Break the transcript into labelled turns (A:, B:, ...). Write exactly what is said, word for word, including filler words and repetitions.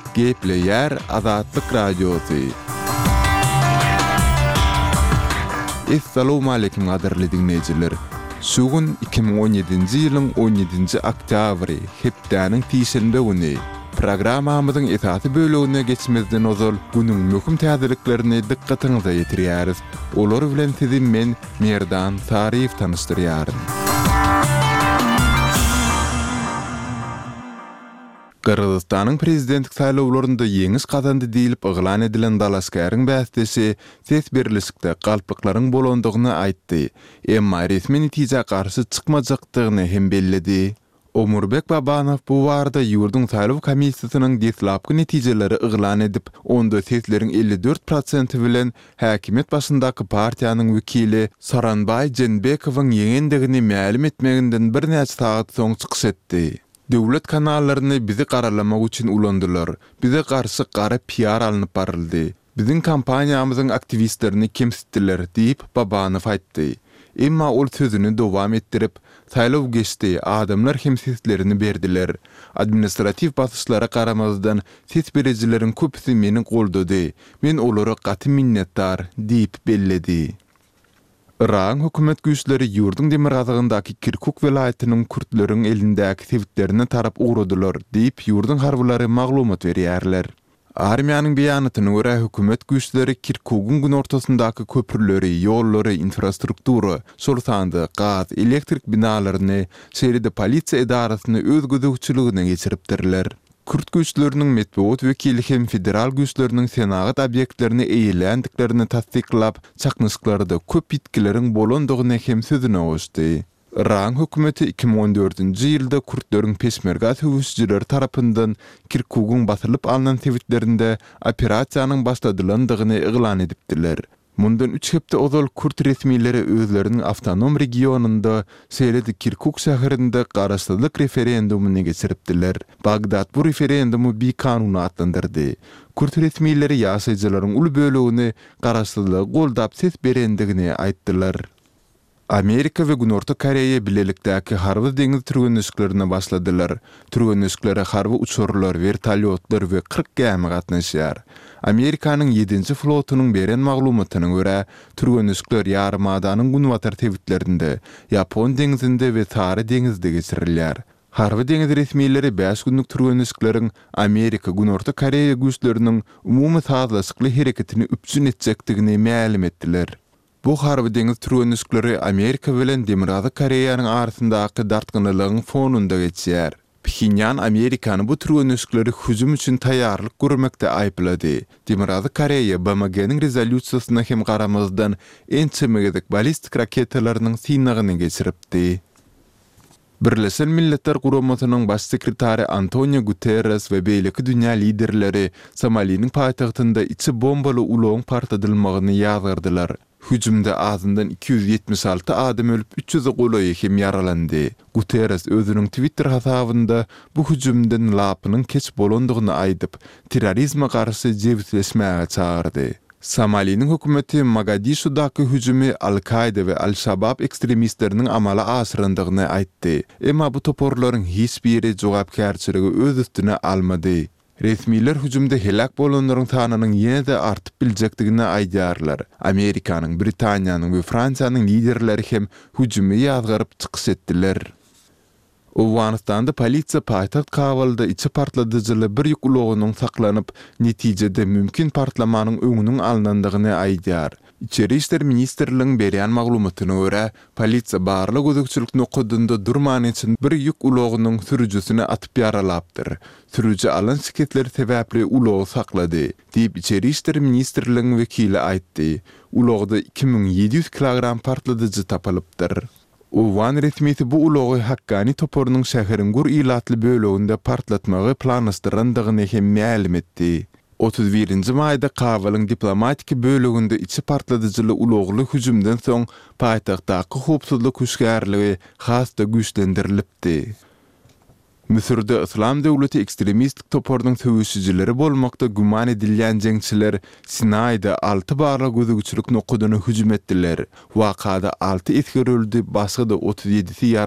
A: Gepleyer Azatlyk Radiosu. Assalamu alaykum gaderli dinleyijiler. Sugun iki bin on ýedinji ýylyň on ýedinji oktýabry, hepdeniň tiýşende güni. Programamyzyň esasy bölegine geçmezden ozal günüň möhüm täzeliklerini dikkatiňize ýetirýäris. Olar bilen sizi men Merdan Sariýew tanışdyrýaryn. Kırgızstanyň prezidentlik saýlawlarynda ýeňiş kazandy diýilip yglan edilen Dalaşgaryň bästesi ses berilişikde galplyklaryň bolandygyny aýtdy. Emma resmi netije garşy çykmajakdygyny hem bellidi. Omurbek Babanow bu warda ýurdun saýlaw komissiýasynyň deslapky netijeleri yglan edip, onda sesleriň elli dört prosenty bilen häkimet başyndaky partiýanyň wekili Soranbay Jenbekowyň ýeňendigini ma'lum etmeginden bir näçe saat soň çykyş etdi. Döwlet kanallaryny bizi garalamak üçin ulandylar. Bize garşy gara P R alınıp baryldy. Bizim kampaniýamyzyň aktivistlerini kemsitdiler diýip Babanow aýtdy. Emma ol sözüni dowam etdirip, saýlaw geçdi, adamlar hem seslerini berdiler. Administrativ basyşlara garamazdan ses berejileriň köpüsi meni goldady. Men olara gaty minnetdar diýip belledi. Iran hökümet güýçleri ýurdun demir gazagyndaky Kirkuk welaýatynyň Kürtleriň elindäki sebitlerini tarap ugradylar diýip ýurdun harbylary maglumat berýärler. Armiýanyň beýanatyna görä hökümet güýçleri Kirkukyň gün ortasyndaky köpürleri, ýollary, infrastruktura, şolsandy, gaz, elektrik binalaryny, şehride polisiýa edarasyny öz gözegçiligine geçiripdirler. Kürt güýçleriniň metbuat wekili hem federal güýçleriniň senagat obýektlerini eýlendiklerini tasdiklap, çaknyşyklary da köp bitkileriň bolandygyny hem sözüne goşdy. Iran hökümeti iki bin on dördünji ýylda Kürtleriň peşmerga höwüsçileri tarapyndan Kirkukyň basylyp alynan sebitlerinde operasiýanyň başladylandygyny yglan edipdiler. Mundan üç hepde ozal Kürt resmileri özlerinin avtonom regionunda seýledi Kirkuk şäherinde garaşsyzlyk referendumuny geçiripdiler. Bagdad bu referendumu bir kanuny atlandyrdy. Kürt resmileri ýaşaýjylaryň uly bölegini garaşsyzlygy goldap ses berendigini aýtdylar. Amerika we Gün Orta Koreýa bilelikdäki harby deňiz türgenişiklerine başladylar. Türgenişiklere harby uçurlar, vertolyotlar we kırk gämi gatnaşýar. Amerikanyň ýedinji flotunyň beren maglumatyna görä, türgenişikler ýarymadaanyň günwatar tebitlerinde, Ýapon deňizinde we Sary deňizinde geçirilýär. Harby deňiz resmiýetleri beş günlük türgenişikleriň Amerika, Gün Orta Koreýa güýçleriniň umumy sazlaşykly hereketini üpsün etjekdigini ma'lum etdiler. Bu harby deňiz türgenişikleri Amerika bilen Demirazy Koreýanyň arasyndaky dartgynylygyň fonunda geçýär. Pxinyan Amerikany bu türgenişikleri hüjüm üçin taýýarlyk görmekde aýplady. Demirazy Koreýa B M G-niň rezolýusiýasyna hem garamazdan en çemegedik balistik raketalarynyň synagyny geçiripdi. Birleşen Milletler Guramatynyň baş sekretary Antonio Guterres we beýleki dünýä liderleri Somaliýanyň paýtagtynda içi bombaly uloň partadylmagyny ýazgardylar. Hüjümde azyndan iki yüz yetmiş altı adam ölüp üç yüze golaýy hem yaralandy. Guterres özüniň Twitter hasabynda bu hüjümden lapynyň keç bolandygyny aýdyp, terrorizme garşy jebitleşmäge çağırdy. Somaliýanyň hökümeti Mogadishudaky hüjümi Al-Qaida we Al-Shabab ekstremistleriniň amala aşyrandygyny aýtdy. Emma bu toporlaryň hiç biri jogapkärçiligi öz üstüne almady. Resmiler hüjümde helak bolanlaryň sanynyň ýene-de artyp biljekdigini aýdýarlar. Amerikanyň, Britaniýanyň we Fransiýanyň liderleri hem hüjümi ýazgaryp çykyş etdiler. Owganistanda polisiýa paýtagt Kabulda içi partladyjyly bir ýük ulogynyň saklanyp, netijede mümkin partlamanyň öňüniň alynandygyny aýdýar. İçeri işler ministrligiň berýän maglumatyna görä, polisiýa barlyk gözegçilik nokadynda durman için bir ýük ulogynyň sürüjüsini atyp ýaralapdyr. Sürüjü alan şiketleri sebäpli ulogy saklady, diýip içeri işler ministrligiň wekili aýtdy. Ulogda iki bin yedi yüz kilogram partladyjy tapalypdyr. Owan resmiýeti bu ulogy Hakkani toporunyň şäheriň gur ilatly böleginde partlatmagy planlaşdyrandygyny hem ma'lum etdi. otuz birinji maýda Kabulyň diplomatik böleginde içi partladyjyly ulogly hüjümden soň paýtagtdaky howpsuzlyk güýçlärligi hasda güýçlendirilipdi. Misirde İslam Döwleti ekstremistik toporunyň töwüşçileri bolmakda guman edilýän jeňçiler Sinaýda altı barly gözegçilik nokudyny hüjüm etdiler. Wakada altı etger öldü, başga da otuz ýedisi ýaralandy.